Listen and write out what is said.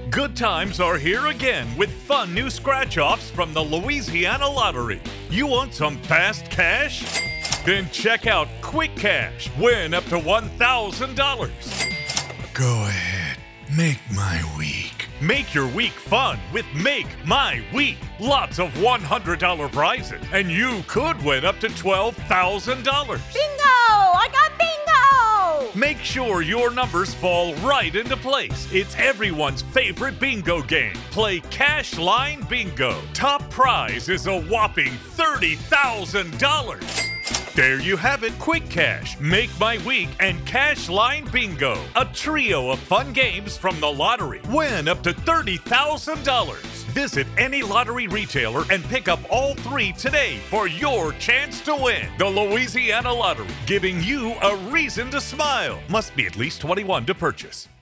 Good times are here again with fun new scratch-offs from the Louisiana Lottery. You want some fast cash? Then check out Quick Cash. Win up to $1,000. Go ahead. Make my week. Make your week fun with Make My Week. Lots of $100 prizes, and you could win up to $12,000. Bingo! I got bingo! Make sure your numbers fall right into place. It's everyone's favorite bingo game. Play Cash Line Bingo. Top prize is a whopping $30,000. There you have it, Quick Cash, Make My Week, and Cash Line Bingo. A trio of fun games from the lottery. Win up to $30,000. Visit any lottery retailer and pick up all three today for your chance to win. The Louisiana Lottery, giving you a reason to smile. Must be at least 21 to purchase.